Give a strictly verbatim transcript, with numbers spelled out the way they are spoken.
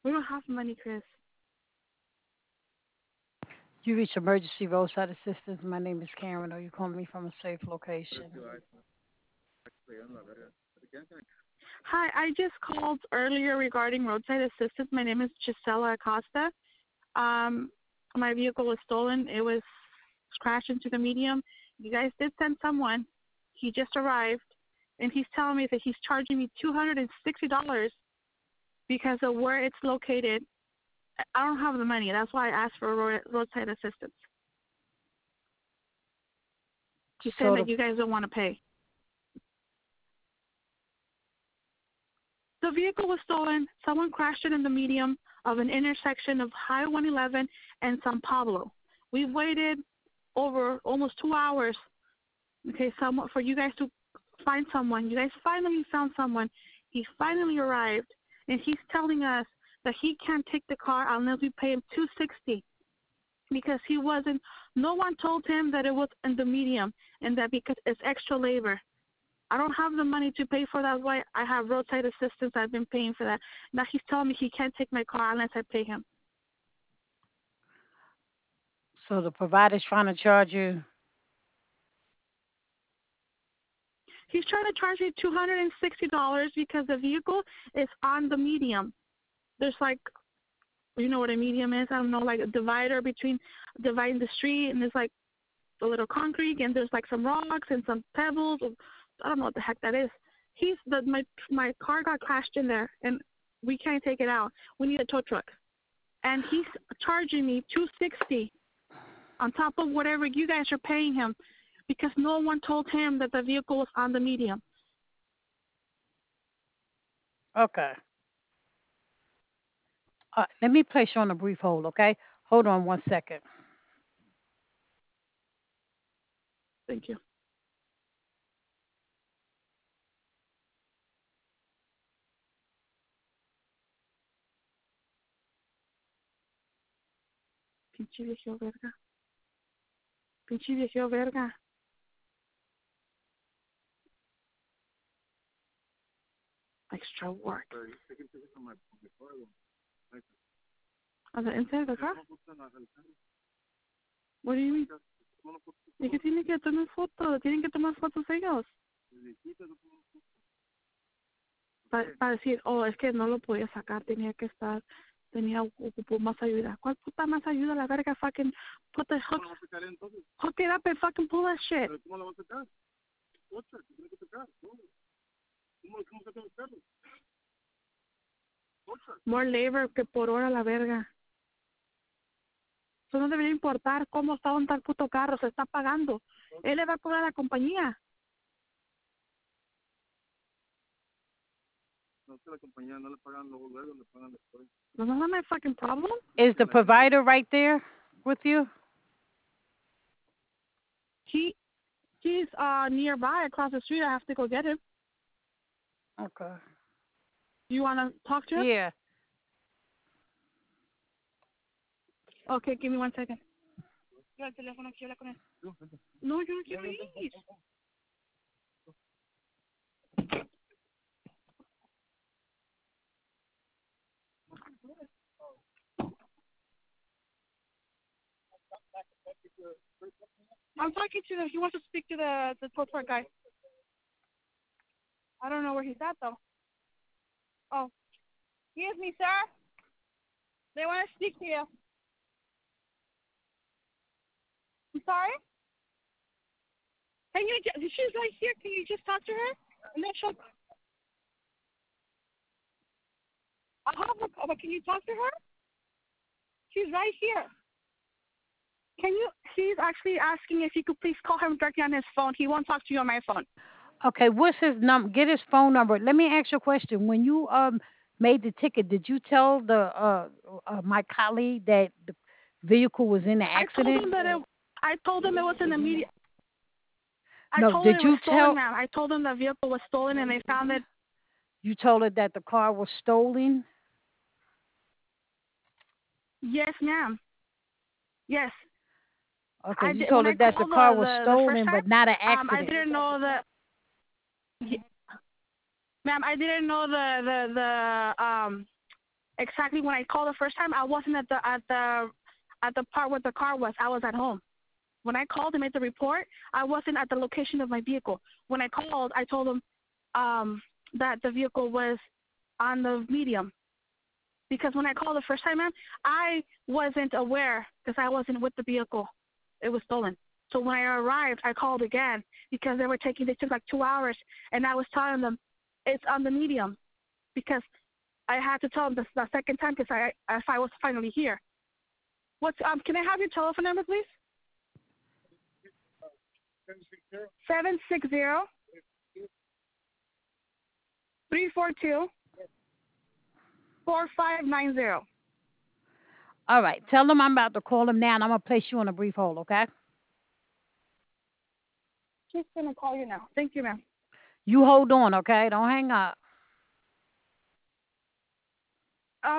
We don't have money, Chris. You reach emergency roadside assistance. My name is Karen. Are you calling me from a safe location? Hi, I just called earlier regarding roadside assistance. My name is Gisela Acosta. Um, my vehicle was stolen. It was crashed into the medium. You guys did send someone. He just arrived, and he's telling me that he's charging me two hundred and sixty dollars because of where it's located. I don't have the money. That's why I asked for road, roadside assistance. He's saying So that the you guys don't want to pay. The vehicle was stolen. Someone crashed it in the medium of an intersection of Highway one eleven and San Pablo. We've waited over almost two hours, okay, someone for you guys to find someone. You guys finally found someone. He finally arrived, and he's telling us that he can't take the car unless we pay him two sixty because he wasn't. No one told him that it was in the medium and that because it's extra labor. I don't have the money to pay for that. That's why I have roadside assistance. I've been paying for that. Now he's telling me he can't take my car unless I pay him. so the provider's trying to charge you. He's trying to charge me two hundred and sixty dollars because the vehicle is on the medium. There's like, you know what a medium is? I don't know, like a divider between dividing the street, and there's like a little concrete, and there's like some rocks and some pebbles. I don't know what the heck that is. He's the my my car got crashed in there, and we can't take it out. We need a tow truck, and he's charging me two sixty on top of whatever you guys are paying him, because no one told him that the vehicle was on the medium. Okay. Uh, let me place you on a brief hold, okay? Hold on one second. Thank you. Pinche viejo verga. Pinche viejo verga. Extra work. On the inside of the car? What do you mean? ¿Y que tiene que tomar fotos? Tienen que tomar fotos ellos. Para, para decir, oh, es que no lo podía sacar, tenía que estar, tenía ocupó más ayuda. ¿Cuál puta más ayuda? La verga fucking put the hook, hook it up and fucking pull that shit. More labor que por hora la verga. Eso no debería importar cómo está un tal puto carro, se está pagando. Él le va a cobrar a la compañía. No, no, my fucking problem. Is the provider right there with you? He, he's uh nearby across the street. I have to go get him. Okay. You want to talk to him? Yeah. Okay, give me one second. Yo el teléfono quiero hablar con él. No, yo no quiero ir. I'm talking to the. He wants to speak to the the tow truck guy. I don't know where he's at though. Oh, excuse me, sir. They want to speak to you. I'm sorry. Can you? ju- She's right here. Can you just talk to her? And then she'll. I'll have her. But can you talk to her? She's right here. Can you? He's actually asking if you could please call him directly on his phone. He won't talk to you on my phone. Okay, what's his number? Get his phone number. Let me ask you a question. When you um made the ticket, did you tell the uh, uh my colleague that the vehicle was in the I told accident? him that it. I told him it was in the media. I No, told him did it was you stolen, tell ma'am. I told him the vehicle was stolen and they found it. you told her that the car was stolen? Yes, ma'am. Yes. Okay, I you did, told when her I that the called car the, was the the first stolen time, but not an um, I accident. didn't know that, y- ma'am. I didn't know the the the um Exactly when I called the first time, I wasn't at the at the at the part where the car was. I was at home. When I called and made the report, I wasn't at the location of my vehicle. When I called, I told them um, that the vehicle was on the medium. Because when I called the first time, ma'am, I wasn't aware because I wasn't with the vehicle. It was stolen. So when I arrived, I called again because they were taking, they took like two hours, and I was telling them it's on the medium because I had to tell them the, the second time because I, if I was finally here. What's um? Can I have your telephone number, please? Seven six zero three four two four five nine zero. All right. Tell them I'm about to call them now, and I'm going to place you on a brief hold, okay? She's gonna call you now. Thank you, ma'am. You hold on, okay? Don't hang up.